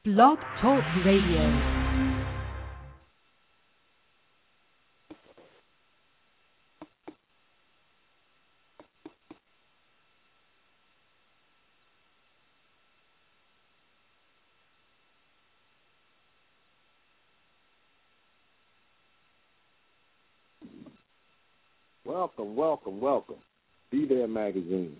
Blog Talk Radio. Welcome. Be There Magazine.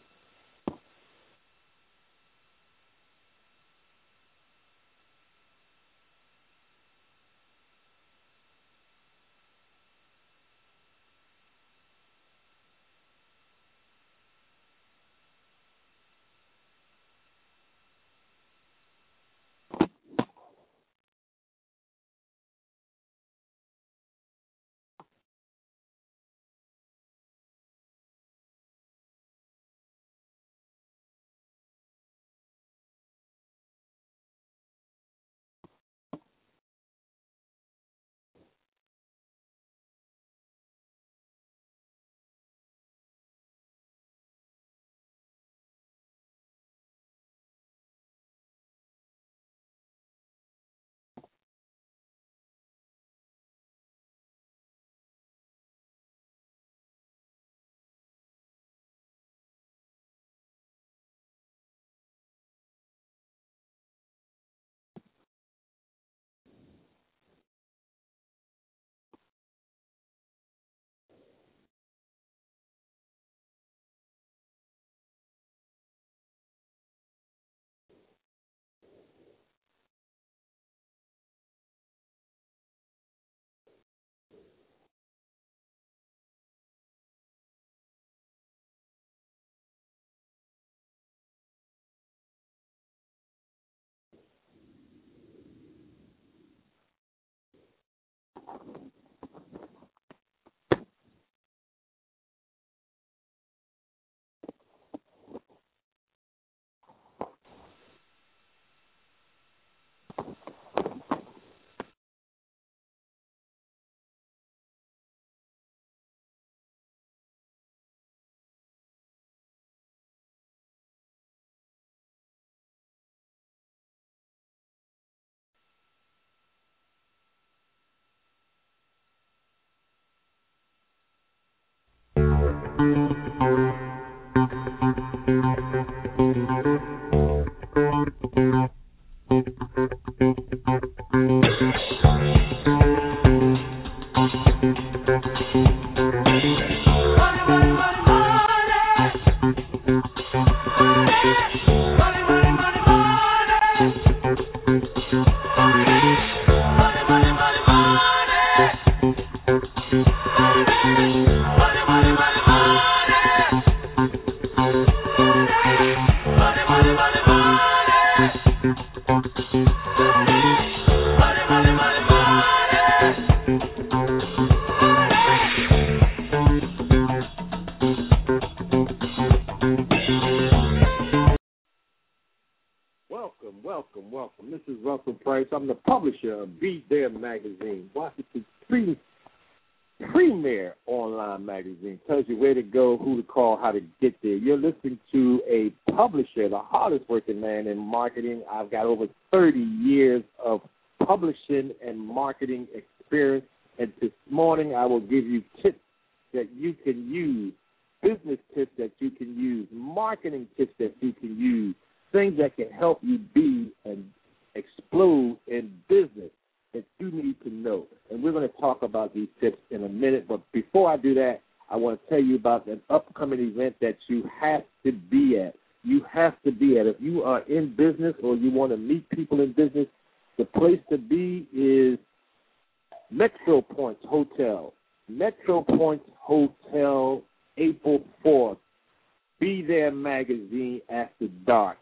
Welcome. This is Russell Price. I'm the publisher of Be There Magazine, Washington's premier online magazine. Tells you where to go, who to call, how to get there. You're listening to a publisher, the hardest working man in marketing. I've got over 30 years of publishing and marketing experience, and this morning I will give you tips that you can use, business tips that you can use, marketing tips that you can use, things that can help you be and explode in business that you need to know. And we're going to talk about these tips in a minute. But before I do that, I want to tell you about an upcoming event that you have to be at. You have to be at. If you are in business or you want to meet people in business, the place to be is Metro Points Hotel. Metro Points Hotel, April 4th. Be There Magazine After Dark.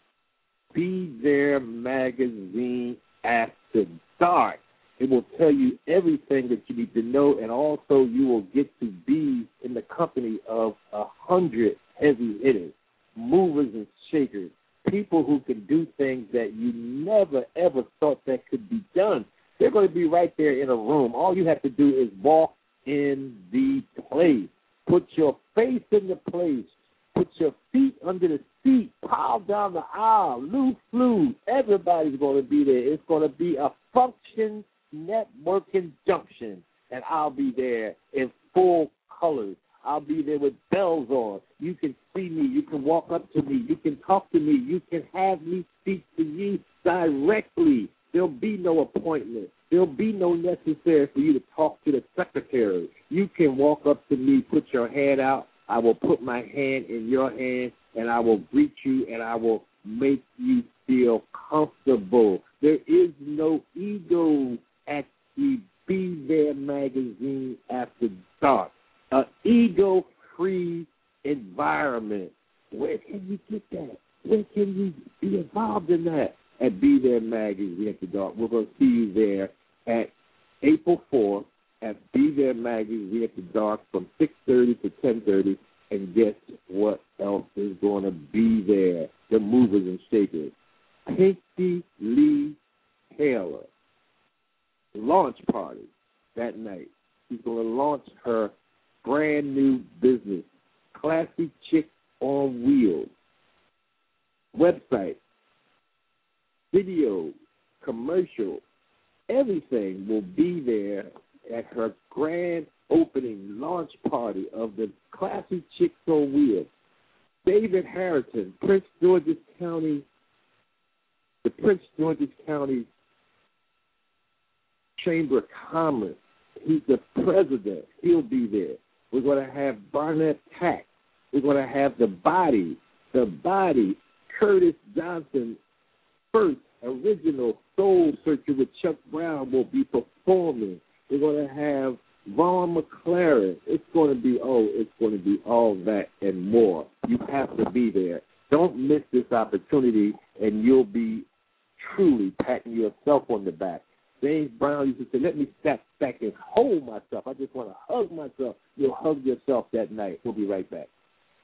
Be There Magazine After Dark. It will tell you everything that you need to know, and also you will get to be in the company of 100 heavy hitters, movers and shakers, people who can do things that you never, ever thought that could be done. They're going to be right there in a room. All you have to do is walk in the place. Put your face in the place. Put your feet under the seat. Pile down the aisle. Lou Flu. Everybody's going to be there. It's going to be a function networking junction, and I'll be there in full colors. I'll be there with bells on. You can see me. You can walk up to me. You can talk to me. You can have me speak to you directly. There'll be no appointment. There'll be no necessary for you to talk to the secretary. You can walk up to me, put your hand out. I will put my hand in your hand, and I will greet you, and I will make you feel comfortable. There is no ego at the Be There magazine after dark. An ego-free environment. Where can you get that? Where can you be involved in that? At Be There magazine after dark. We're going to see you there at April 4th at Be There magazine after dark from 6:30 to 10:30. And guess what else is going to be there? The movers and shakers. Pinky Lee Taylor. Launch party that night. She's going to launch her brand new business, Classy Chick on Wheels. Website, video, commercial, everything will be there at her grand opening launch party of the Classy Chicks on Wheels. David Harrington, the Prince George's County Chamber of Commerce. He's the president. He'll be there. We're going to have Barnett Tack. We're going to have the body, Curtis Johnson, first original Soul Searcher with Chuck Brown will be performing. We're going to have Vaughn McLaren. It's going to be all that and more. You have to be there. Don't miss this opportunity, and you'll be truly patting yourself on the back. James Brown used to say, let me step back and hold myself. I just want to hug myself. You'll hug yourself that night. We'll be right back.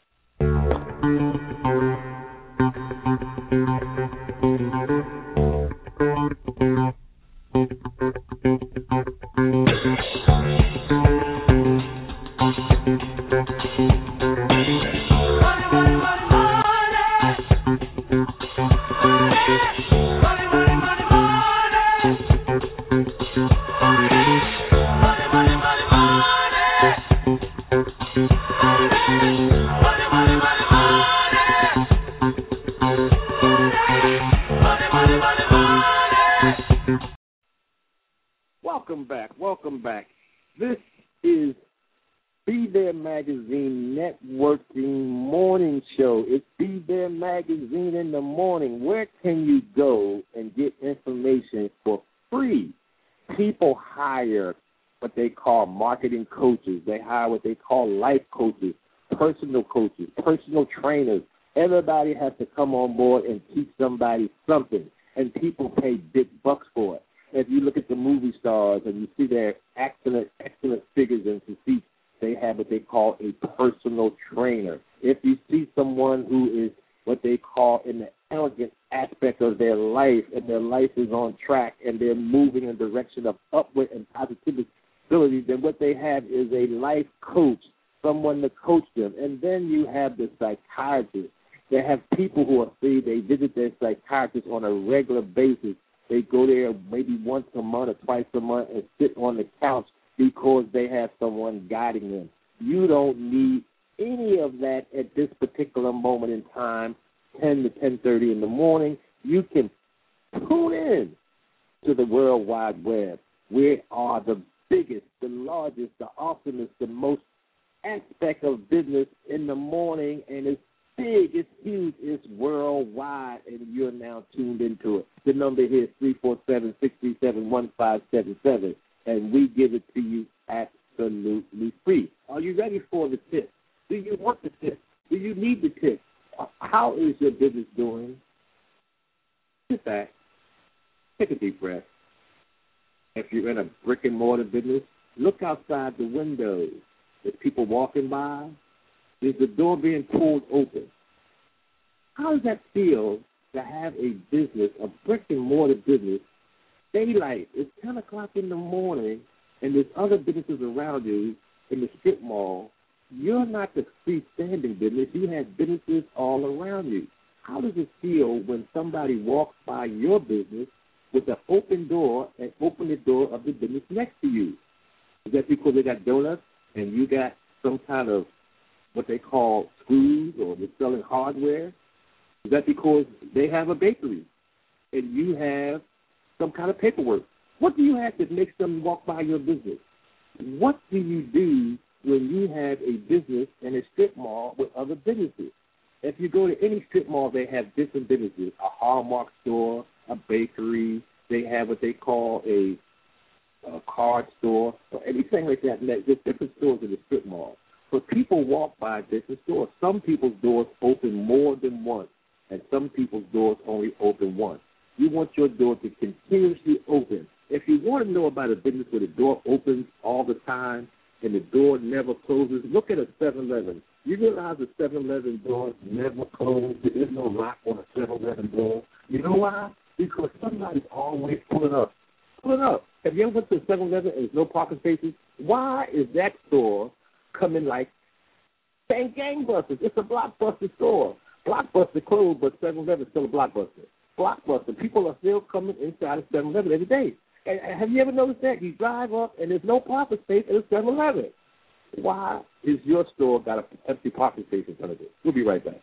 Welcome back. This is Be There Magazine Networking Morning Show. It's Be There Magazine in the morning. Where can you go and get information for free? People hire what they call marketing coaches. They hire what they call life coaches, personal trainers. Everybody has to come on board and teach somebody something, and people pay big bucks for it. If you look at the movie stars and you see their excellent figures and physiques, they have what they call a personal trainer. If you see someone who is what they call in the elegant aspect of their life, and their life is on track and they're moving in the direction of upward and positivity, then what they have is a life coach, someone to coach them. And then you have the psychiatrist. They have people who are free. They visit their psychiatrist on a regular basis. They go there maybe once a month or twice a month and sit on the couch because they have someone guiding them. You don't need any of that at this particular moment in time, 10 to 10:30 in the morning. You can tune in to the World Wide Web. We are the biggest, the largest, the awesomest, the most aspect of business in the morning, and it's big, it's huge, it's worldwide, and you're now tuned into it. The number here is 347-637-1577, and we give it to you absolutely free. Are you ready for the tip? Do you want the tip? Do you need the tip? How is your business doing? Sit back. Take a deep breath. If you're in a brick-and-mortar business, look outside the windows. There's people walking by. Is the door being pulled open? How does that feel to have a business, a brick-and-mortar business, daylight, it's 10 o'clock in the morning, and there's other businesses around you in the strip mall, you're not the freestanding business. You have businesses all around you. How does it feel when somebody walks by your business with an open door and open the door of the business next to you? Is that because they got donuts and you got some kind of what they call screws, or they're selling hardware? Is that because they have a bakery and you have some kind of paperwork? What do you have that makes them walk by your business? What do you do when you have a business in a strip mall with other businesses? If you go to any strip mall, they have different businesses, a Hallmark store, a bakery. They have what they call a card store, or anything like that. And there's different stores in the strip mall. But people walk by different stores. Some people's doors open more than once, and some people's doors only open once. You want your door to continuously open. If you want to know about a business where the door opens all the time and the door never closes, look at a 7-Eleven. You realize a 7-Eleven door never closes. There is no lock on a 7-Eleven door. You know why? Because somebody's always pulling up. Pulling up. Have you ever went to a 7-Eleven and there's no parking spaces? Why is that store coming like bang gangbusters? It's a Blockbuster store. Blockbuster closed, but 7-Eleven is still a Blockbuster. Blockbuster. People are still coming inside of 7-Eleven every day. And have you ever noticed that? You drive up and there's no parking space at a 7-Eleven. Why is your store got an empty parking space in front of it? We'll be right back.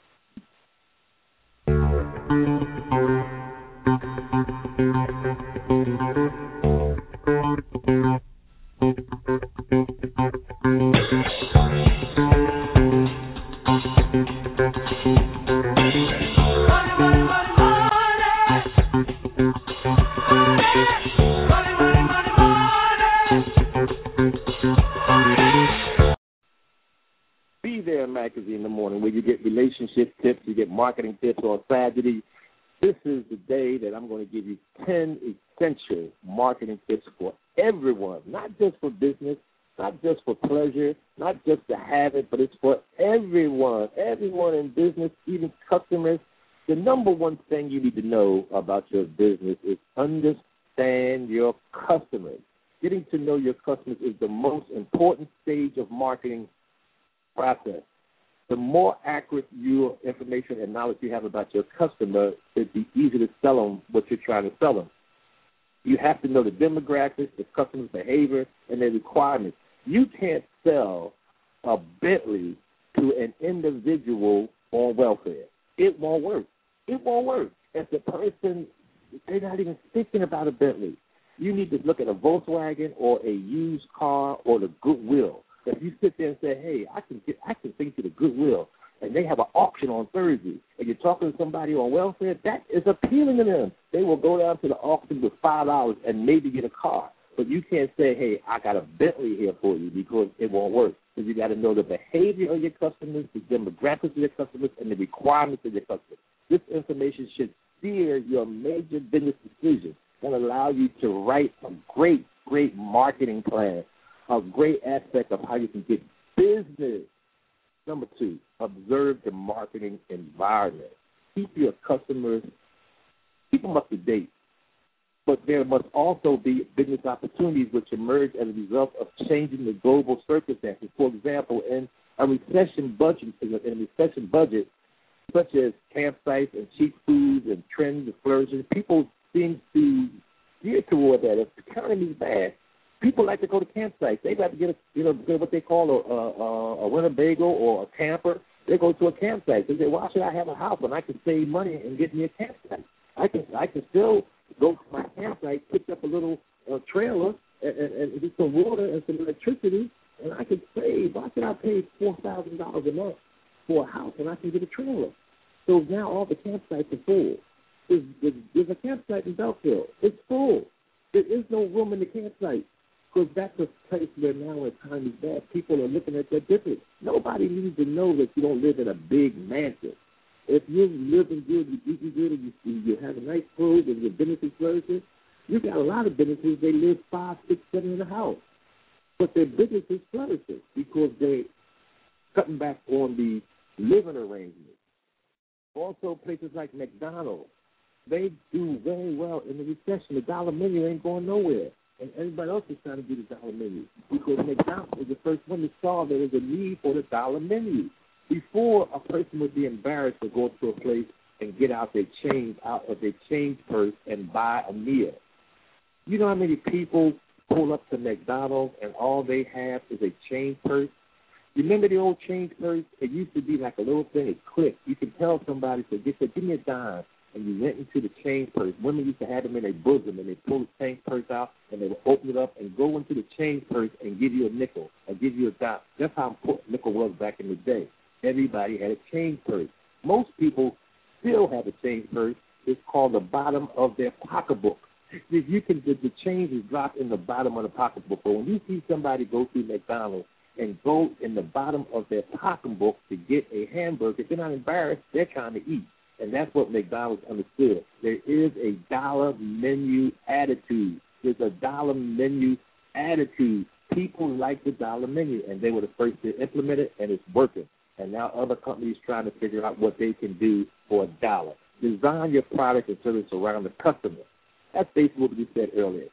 Be There Magazine in the morning, where you get relationship tips, you get marketing tips on Saturday. This is the day that I'm going to give you 10 essential marketing tips for everyone, not just for business, not just for pleasure, not just to have it, but it's for everyone in business, even customers. The number one thing you need to know about your business is understand your customers. Getting to know your customers is the most important stage of marketing process. The more accurate your information and knowledge you have about your customer, it'd be easy to sell them what you're trying to sell them. You have to know the demographics, the customer's behavior, and their requirements. You can't sell a Bentley to an individual on welfare. It won't work. It won't work. If the person, they're not even thinking about a Bentley. You need to look at a Volkswagen or a used car or the Goodwill. If you sit there and say, hey, I can think to the Goodwill, and they have an auction on Thursday, and you're talking to somebody on welfare, that is appealing to them. They will go down to the auction with $5 and maybe get a car. But you can't say, hey, I got a Bentley here for you, because it won't work. Because you got to know the behavior of your customers, the demographics of your customers, and the requirements of your customers. This information should steer your major business decisions and allow you to write a great, great marketing plan, a great aspect of how you can get business. Number 2, observe the marketing environment. Keep your customers, keep them up to date. But there must also be business opportunities which emerge as a result of changing the global circumstances. For example, in a recession budget, such as campsites and cheap foods and trends and flourishes, people seem to gear toward that. If the economy is bad, people like to go to campsites. They like to get what they call a Winnebago or a camper. They go to a campsite. They say, why should I have a house when I can save money and get me a campsite? I can still go to my campsite, pick up a little trailer and get some water and some electricity, and I can save. Why should I pay $4,000 a month for a house when I can get a trailer? So now all the campsites are full. There's a campsite in Belfield. It's full. There is no room in the campsite. Because that's a place where now when time is bad, people are looking at that different. Nobody needs to know that you don't live in a big mansion. If you're living good, you're eating good, and you have a nice clothes and your business is flourishing, you got a lot of businesses, they live 5, 6, 7 in a house. But their business is flourishing because they're cutting back on the living arrangements. Also, places like McDonald's, they do very well in the recession. The dollar menu ain't going nowhere. and everybody else is trying to do the dollar menu. Because McDonald's was the first one that saw there was a need for the dollar menu. Before, a person would be embarrassed to go to a place and get out their change out of their change purse and buy a meal. You know how many people pull up to McDonald's and all they have is a change purse? Remember the old change purse? It used to be like a little thing, it clicked. You could tell somebody, so give me a dime, and you went into the change purse. Women used to have them in their bosom, and they pull the change purse out, and they would open it up and go into the change purse and give you a nickel or give you a dime. That's how important nickel was back in the day. Everybody had a change purse. Most people still have a change purse. It's called the bottom of their pocketbook. You can the change is dropped in the bottom of the pocketbook. But when you see somebody go through McDonald's and go in the bottom of their pocketbook to get a hamburger, they're not embarrassed. They're trying to eat. And that's what McDonald's understood. There is a dollar menu attitude. There's a dollar menu attitude. People like the dollar menu, and they were the first to implement it, and it's working. And now other companies trying to figure out what they can do for a dollar. Design your product and service around the customer. That's basically what we said earlier.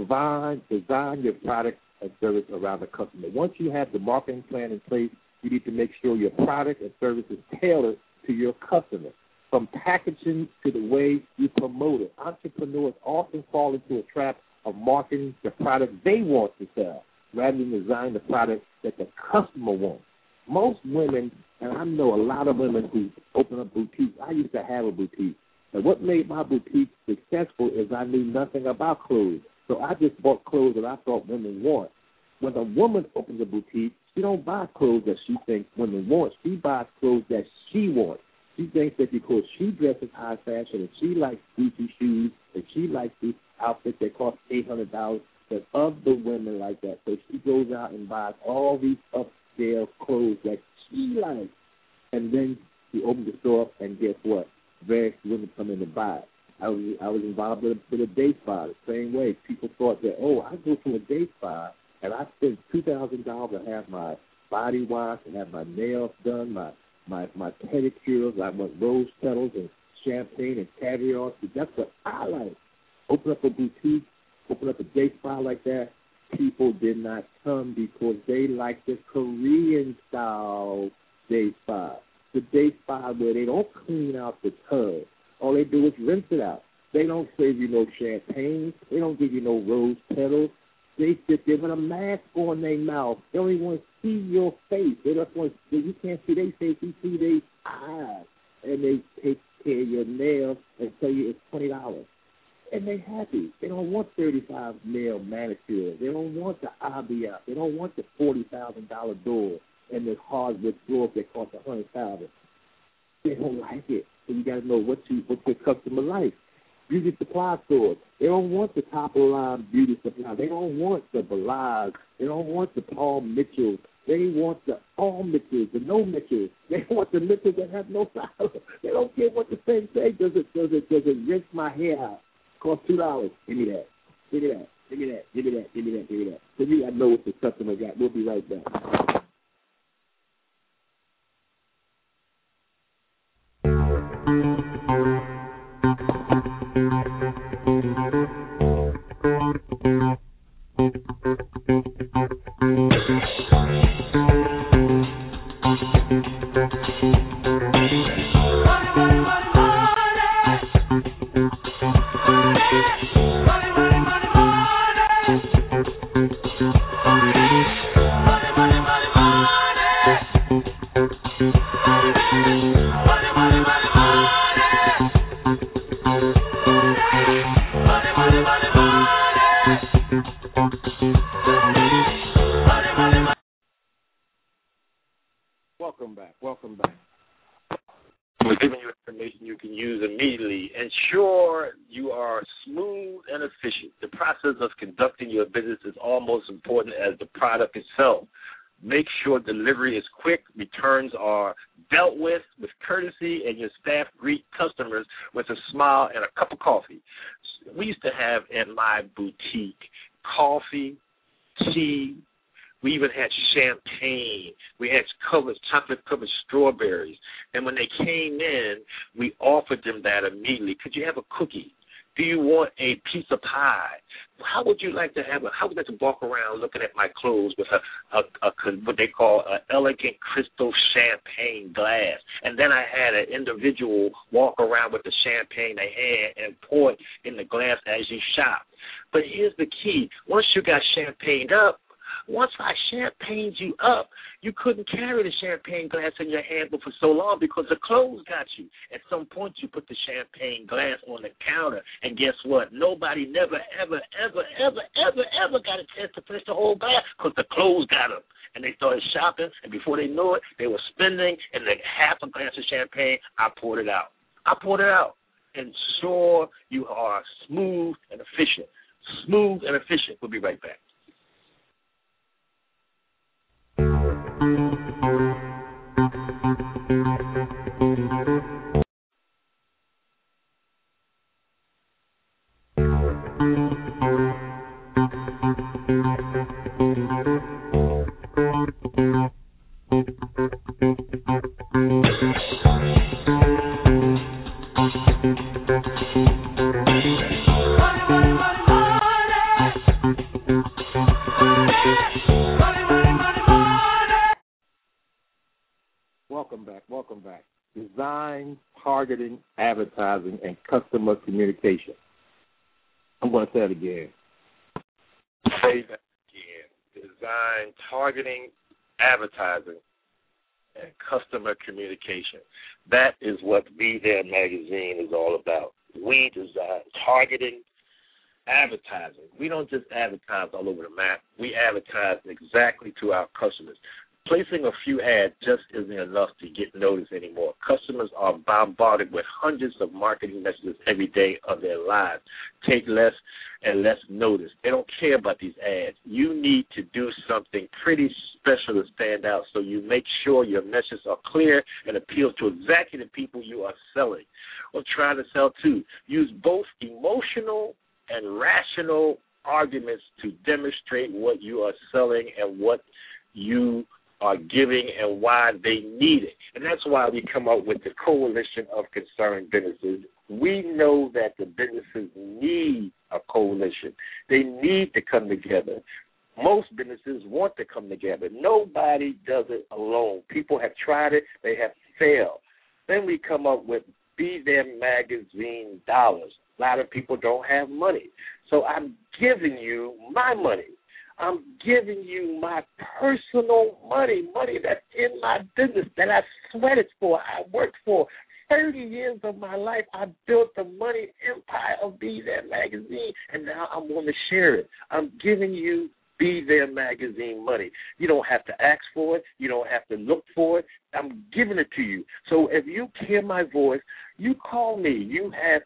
Design your product and service around the customer. Once you have the marketing plan in place, you need to make sure your product and service is tailored to your customer. From packaging to the way you promote it. Entrepreneurs often fall into a trap of marketing the product they want to sell rather than design the product that the customer wants. Most women, and I know a lot of women who open up boutiques. I used to have a boutique. And what made my boutique successful is I knew nothing about clothes. So I just bought clothes that I thought women want. When a woman opens a boutique, she don't buy clothes that she thinks women want. She buys clothes that she wants. She thinks that because she dresses high fashion and she likes Gucci shoes and she likes these outfits that cost $800, that other women like that. So she goes out and buys all these upscale clothes that she likes. And then she opens the store and guess what? Various women come in to buy it. I was involved with a day spa the same way. People thought that, I go to a day spa and I spend $2,000 to have my body wash and have my nails done, my pedicures. I want rose petals and champagne and caviar. So that's what I like. Open up a boutique, open up a day spa like that. People did not come because they like the Korean style day spa. The day spa where they don't clean out the tub. All they do is rinse it out. They don't serve you no champagne. They don't give you no rose petals. They sit there with a mask on their mouth. They don't even want to see your face. They just want you can't see their face. You see their eyes. And they take care of your nails and tell you it's $20. And they're happy. They don't want 35 nail manicures. They don't want the IBS. They don't want the $40,000 door and the hardwood floors that cost $100,000. They don't like it. So you got to know what your customer likes. Beauty supply stores. They don't want the top-of-the-line beauty supply. They don't want the Balaz. They don't want the Paul Mitchells. They want the all Mitchells, the no Mitchells. They want the Mitchells that have no style. They don't care what the thing say. Does it rinse my hair out? Cost $2. Give me that. Give me that. Give me that. Give me that. Give me that. Give me that. So you got to know what the customer got. We'll be right back. Welcome back. We're giving you information you can use immediately. Ensure you are smooth and efficient. The process of conducting your business is almost as important as the product itself. Make sure delivery is quick, returns are dealt with courtesy, and your staff greet customers with a smile and a cup of coffee. We used to have in my boutique coffee, tea. We even had champagne. We had chocolate-covered strawberries. And when they came in, we offered them that immediately. Could you have a cookie? Do you want a piece of pie? How would you like to how would you like to walk around looking at my clothes with a what they call an elegant crystal champagne glass? And then I had an individual walk around with the champagne they had and pour it in the glass as you shop. But here's the key. Once you got champagned up, once I champagned you up, you couldn't carry the champagne glass in your hand for so long because the clothes got you. At some point, you put the champagne glass on the counter, and guess what? Nobody never, ever, ever, ever, ever, ever got a chance to finish the whole glass because the clothes got them. And they started shopping, and before they knew it, they were spending, and the half a glass of champagne, I poured it out. And sure, you are smooth and efficient. Smooth and efficient. We'll be right back. Welcome back. Design, targeting, advertising, and customer communication. I'm going to say it again. Say that again. Design, targeting, advertising, and customer communication. That is what Be There Magazine is all about. We design targeting, advertising. We don't just advertise all over the map. We advertise exactly to our customers. Placing a few ads just isn't enough to get noticed anymore. Customers are bombarded with hundreds of marketing messages every day of their lives. Take less and less notice. They don't care about these ads. You need to do something pretty special to stand out, so you make sure your messages are clear and appeal to exactly the people you are selling or trying to sell to. Use both emotional and rational arguments to demonstrate what you are selling and what you are giving and why they need it. And that's why we come up with the Coalition of Concerned Businesses. We know that the businesses need a coalition. They need to come together. Most businesses want to come together. Nobody does it alone. People have tried it. They have failed. Then we come up with Be There Magazine dollars. A lot of people don't have money. So I'm giving you my money. I'm giving you my personal money that's in my business that I sweated for, I worked for. 30 years of my life, I built the money empire of Be There Magazine, and now I'm going to share it. I'm giving you Be There Magazine money. You don't have to ask for it. You don't have to look for it. I'm giving it to you. So if you hear my voice, you call me. You have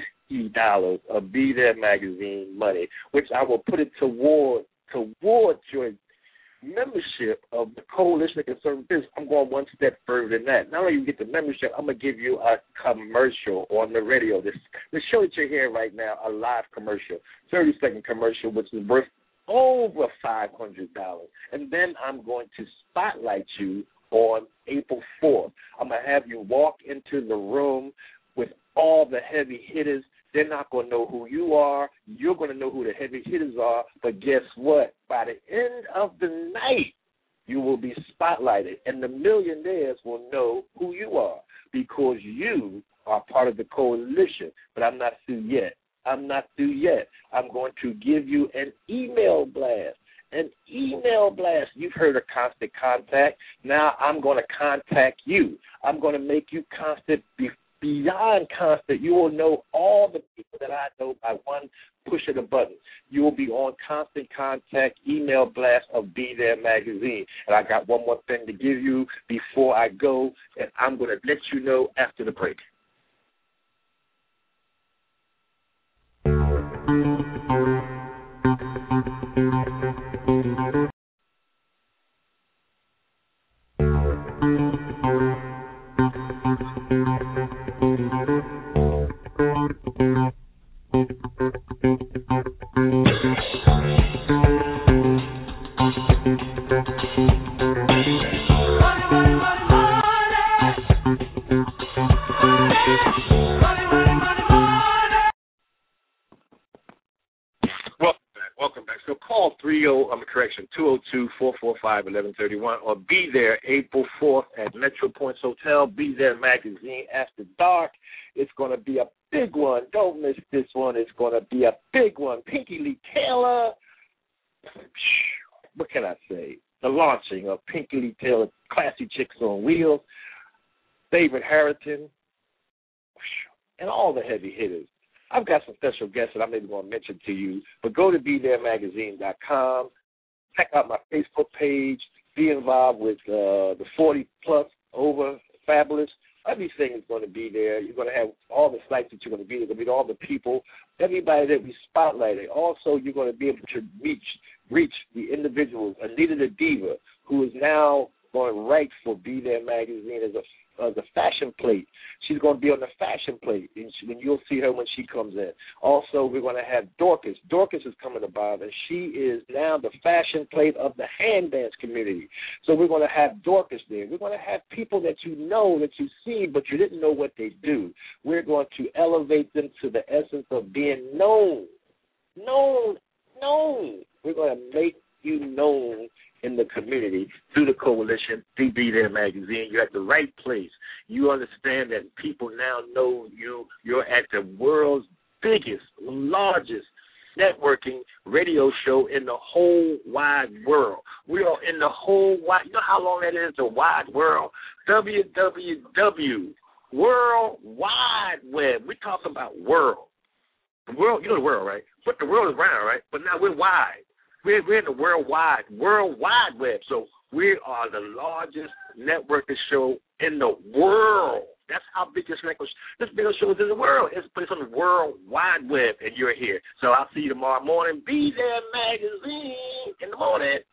$50 of Be There Magazine money, which I will put it towards your membership of the Coalition of Concerned Business. I'm going one step further than that. Not only you get the membership, I'm going to give you a commercial on the radio. The show that you're hearing right now, a live commercial, 30-second commercial, which is worth over $500. And then I'm going to spotlight you on April 4th. I'm going to have you walk into the room with all the heavy hitters. They're not going to know who you are. You're going to know who the heavy hitters are. But guess what? By the end of the night, you will be spotlighted, and the millionaires will know who you are because you are part of the coalition. But I'm not through yet. I'm going to give you an email blast. You've heard of Constant Contact. Now I'm going to contact you. I'm going to make you constant beyond constant. You will know all the people that I know by one push of the button. You will be on Constant Contact email blast of Be There Magazine. And I got one more thing to give you before I go, and I'm going to let you know after the break. So call 202-445-1131 or be there April 4th at Metro Points Hotel. Be There Magazine After Dark. It's going to be a big one. Don't miss this one. It's going to be a big one. Pinky Lee Taylor. What can I say? The launching of Pinky Lee Taylor, Classy Chicks on Wheels, Favorite Harrington, and all the heavy hitters. I've got some special guests that I'm maybe going to mention to you, but go to BeThereMagazine.com, check out my Facebook page, be involved with the 40-plus over Fabulous. Everything is going to be there. You're going to have all the sites that you're going to be there. You're going to meet all the people, everybody that we spotlighted. Also, you're going to be able to reach the individuals, Anita the Diva, who is now going right for Be There Magazine as a fashion plate. She's going to be on the fashion plate, and you'll see her when she comes in. Also, we're going to have Dorcas. Dorcas is coming about, and she is now the fashion plate of the hand dance community. So we're going to have Dorcas there. We're going to have people that you know, that you see, but you didn't know what they do. We're going to elevate them to the essence of being known. We're going to make you known in the community through the coalition, through Be There Magazine. You're at the right place. You understand that people now know you. You're at the world's biggest, largest networking radio show in the whole wide world. We are in the whole wide, you know how long that is, the wide world? www, World Wide Web. We talk about world. The world, you know the world, right? But the world is round, right? But now we're wide. We're in the World Wide Web. So we are the largest networking show in the world. That's how big this radio show is in the world. It's on the World Wide Web, and you're here. So I'll see you tomorrow morning. Be There Magazine in the morning.